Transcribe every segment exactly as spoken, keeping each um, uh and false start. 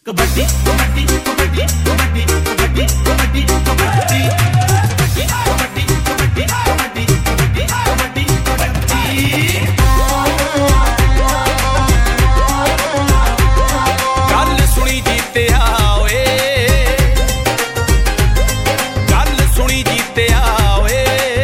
कबड्डी कबड्डी कबड्डी कबड्डी कबड्डी कबड्डी कबड्डी कबड्डी कबड्डी कबड्डी कबड्डी कबड्डी कबड्डी गल सुनी जीतिया ओए गल सुनी जीतिया ओए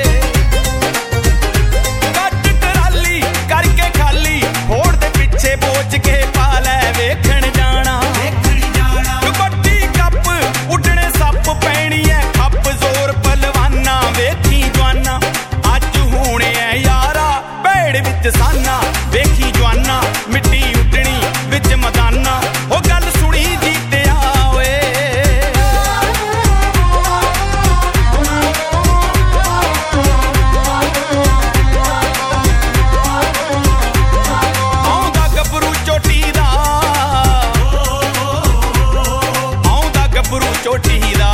कट टराली करके खाली होड़ दे पिछे बोझ के पा लै वेखण जाना कबड्डी कप उडने सप पैनी है खप जोर पलवाना वेखी जवाना अज होने है यारा भेड़ विच साना वेखी जवाना मिट्टी उडनी विच मदाना ओ गल सुनी जीतिया ओए आउंदा गबरू चोटी दा आउंदा गबरू चोटी दा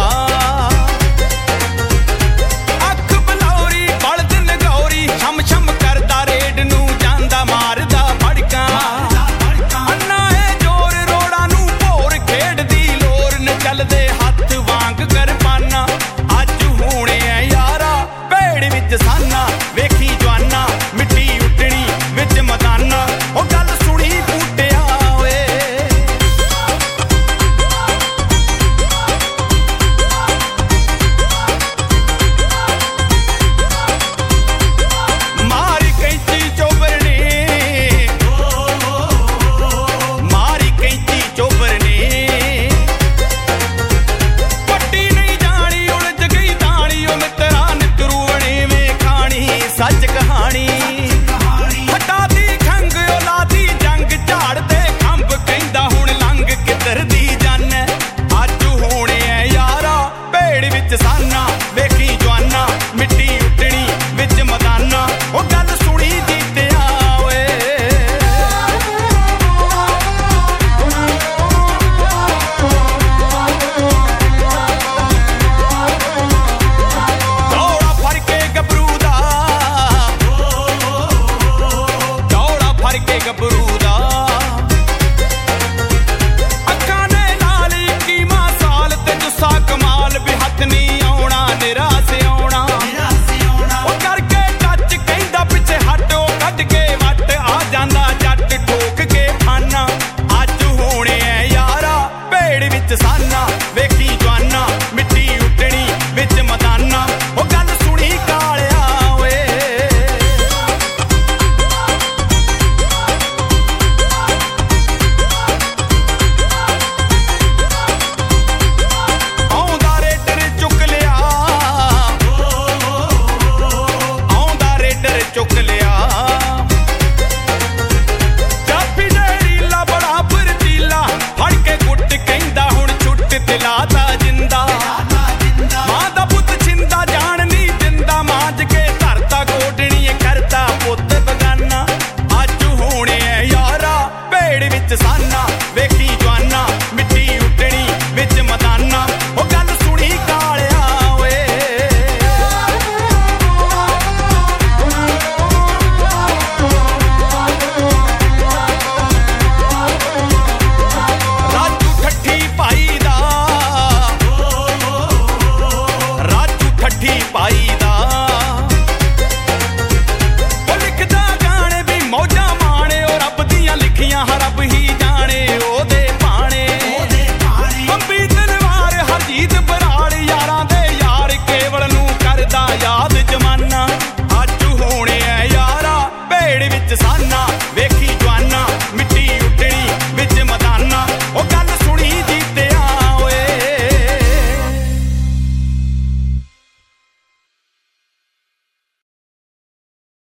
अख बलौरी बलद नगौरी छम छम करदा रेड नू जांदा मारदा फड़कां अन्ना ए जोर रोड़ा नू भोर खेडदी लोर न चलदे हत्थ वांग करपाना अज होने है यारा भेड़ विच साना वेखी जवाना मिट्टी उडनी विच मदाना ओ गल सुनी बूटिया ओए मारी कैंची चोबर ने मारी कैंची चोबर ने पट्टी नहीं जानी उलझ गई दानी ओ मित्रा नितरू बने में खानी सच कहानी हटा दी खंग ओ लादी जंग झाड़ दे खंभ कहंदा हुण लंघ किधर दी जाने अज होने है यारा भेड़ विच साना वेखी जवाना मिट्टी उडनी विच मदाना ओ गल सुनी जीतिया ओए दौड़ा फड़ के गबरू दा दौड़ा फड़ के गबरू दा अखां ने लाल इक्कीवां साल ते जुस्सा कमाल भी हथ नहीं आउणा निराश आउणा ओ करके टच कहंदा पिछे हट ओ कढ के वट आ जांदा जट ठोक के फाना अज होने है यारा भेड़ विच साना वेखी जवाना मिट्टी उडनी विच मदाना ओ गल सुनी कालिया ओए आउंदा रेडर चुक लिया आउंदा रेडर चुक लिया जापी दे रीला बड़ा फुरतीला फड़ के गुੱਟ कहंदा हुण छुੱਟ दिलाता जिंदा मां दा पुੱਤ छिंदा जान नहीं दिंदा मांज के धरता गोडणी करता पुੱਤ बगाना अज होने है यारा भेड़ विच साना वेखी जवाना मिट्टी उडनी विच मदाना ओ गल सुनी कालिया ओए राजू ठट्ठी पाई दा राजू ठट्ठी पाई दा ओ लिखदा जाने भी मौजां माणे ओ रब दियां लिखियां हर रब ही जाने ओदे पाणे अंबी तलवार हरजीत बराड़ यारां दे यार केवल नू करदा याद जमाना अज होने है यारा भेड़ विच साना वेखी